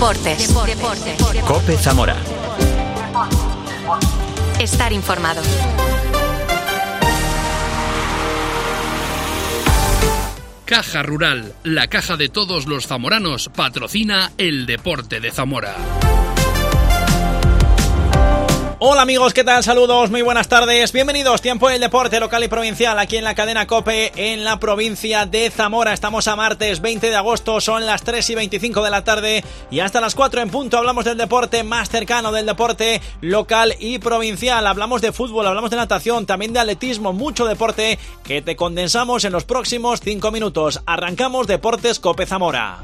Deportes. COPE Zamora. Estar informado. Caja Rural, la caja de todos los zamoranos, patrocina el deporte de Zamora. Hola amigos, ¿qué tal? Saludos, muy buenas tardes. Bienvenidos, tiempo del deporte local y provincial aquí en la cadena COPE en la provincia de Zamora. Estamos a martes 20 de agosto, son las 3:25 de la tarde y hasta las 4 en punto hablamos del deporte más cercano, del deporte local y provincial. Hablamos de fútbol, hablamos de natación, también de atletismo, mucho deporte que te condensamos en los próximos 5 minutos. Arrancamos Deportes COPE Zamora.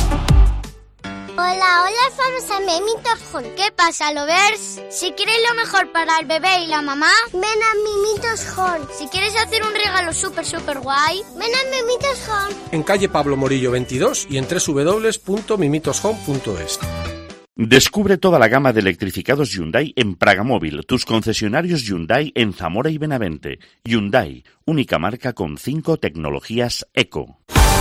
Hola, somos a Mimitos Hall. ¿Qué pasa, lovers? Si quieres lo mejor para el bebé y la mamá, ven a Mimitos Hall. Si quieres hacer un regalo súper guay, ven a Mimitos Hall. En calle Pablo Morillo 22 y en www.mimitoshome.es. Descubre toda la gama de electrificados Hyundai en Pragamóvil, tus concesionarios Hyundai en Zamora y Benavente. Hyundai, única marca con 5 tecnologías eco.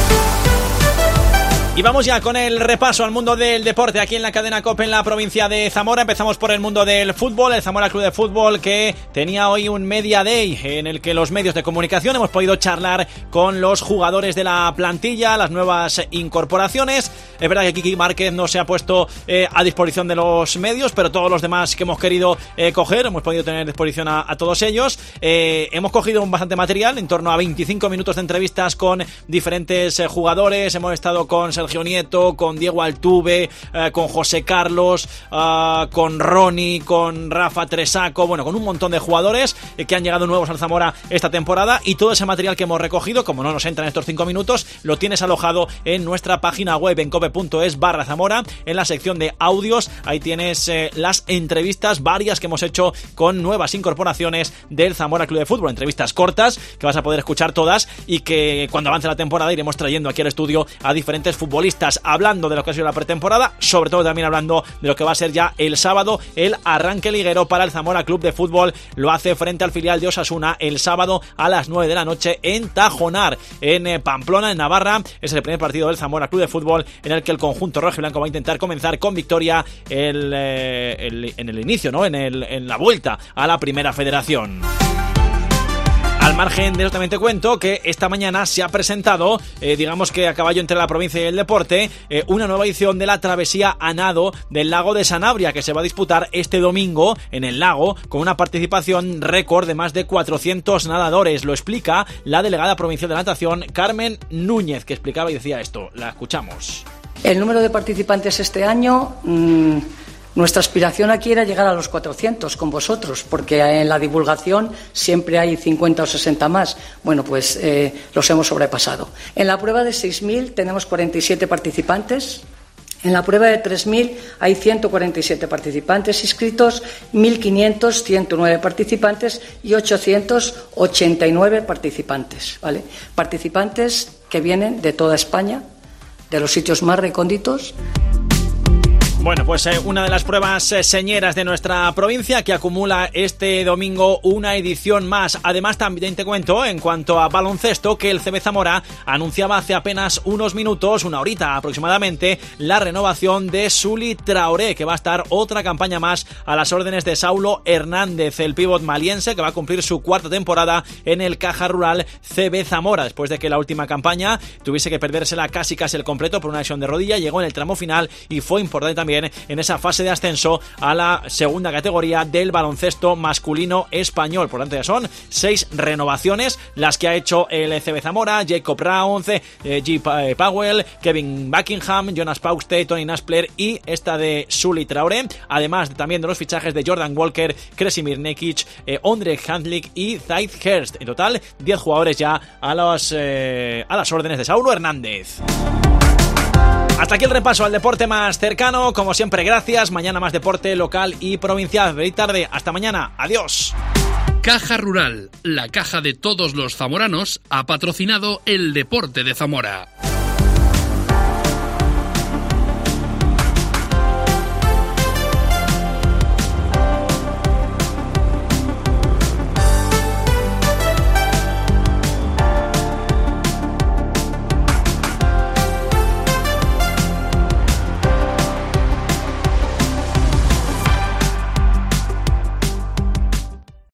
Y vamos ya con el repaso al mundo del deporte aquí en la cadena COPE en la provincia de Zamora. Empezamos por el mundo del fútbol, el Zamora Club de Fútbol, que tenía hoy un Media Day en el que los medios de comunicación hemos podido charlar con los jugadores de la plantilla, las nuevas incorporaciones. Es verdad que Kiki Márquez no se ha puesto a disposición de los medios, pero todos los demás que hemos querido coger, hemos podido tener a disposición a todos ellos. Hemos cogido bastante material, en torno a 25 minutos de entrevistas con diferentes jugadores. Hemos estado con Sergio Nieto, con Diego Altuve, con José Carlos, con Ronnie, con Rafa Tresaco, bueno, con un montón de jugadores que han llegado nuevos al Zamora esta temporada, y todo ese material que hemos recogido, como no nos entra en estos 5 minutos, lo tienes alojado en nuestra página web en cope.es/Zamora, en la sección de audios. Ahí tienes las entrevistas varias que hemos hecho con nuevas incorporaciones del Zamora Club de Fútbol, entrevistas cortas que vas a poder escuchar todas y que cuando avance la temporada iremos trayendo aquí al estudio a diferentes futbolistas, hablando de lo que ha sido la pretemporada, sobre todo también hablando de lo que va a ser ya el sábado el arranque liguero para el Zamora Club de Fútbol. Lo hace frente al filial de Osasuna el sábado a las 9 de la noche en Tajonar, en Pamplona, en Navarra. Es el primer partido del Zamora Club de Fútbol en el que el conjunto rojiblanco va a intentar comenzar con victoria en el inicio, ¿no? En la vuelta a la Primera Federación. Al margen de eso, también te cuento que esta mañana se ha presentado, digamos que a caballo entre la provincia y el deporte, una nueva edición de la travesía a nado del lago de Sanabria, que se va a disputar este domingo en el lago, con una participación récord de más de 400 nadadores. Lo explica la delegada provincial de natación, Carmen Núñez, que explicaba y decía esto. La escuchamos. El número de participantes este año... Nuestra aspiración aquí era llegar a los 400 con vosotros, porque en la divulgación siempre hay 50 o 60 más. Bueno, pues los hemos sobrepasado. En la prueba de 6.000 tenemos 47 participantes. En la prueba de 3.000 hay 147 participantes inscritos, 1.500, 109 participantes y 889 participantes, ¿vale? Participantes que vienen de toda España, de los sitios más recónditos. Bueno, pues una de las pruebas señeras de nuestra provincia que acumula este domingo una edición más. Además, también te cuento, en cuanto a baloncesto, que el CB Zamora anunciaba hace apenas unos minutos, una horita aproximadamente, la renovación de Suli Traoré, que va a estar otra campaña más a las órdenes de Saulo Hernández, el pívot maliense que va a cumplir su 4ª temporada en el Caja Rural CB Zamora, después de que la última campaña tuviese que perdérsela casi el completo por una lesión de rodilla. Llegó en el tramo final y fue importante también en esa fase de ascenso a la segunda categoría del baloncesto masculino español. Por lo tanto, ya son 6 renovaciones las que ha hecho el CB Zamora: Jacob Rounds, G. Powell, Kevin Buckingham, Jonas Pauste, Tony Naspler y esta de Suli Traoré, además también de los fichajes de Jordan Walker, Kresimir Nekic, Ondrej Handlik y Zaid Hurst. En total, 10 jugadores ya a las órdenes de Saulo Hernández. Hasta aquí el repaso al deporte más cercano. Como siempre, gracias. Mañana más deporte local y provincial. Feliz tarde. Hasta mañana. Adiós. Caja Rural, la caja de todos los zamoranos, ha patrocinado el deporte de Zamora.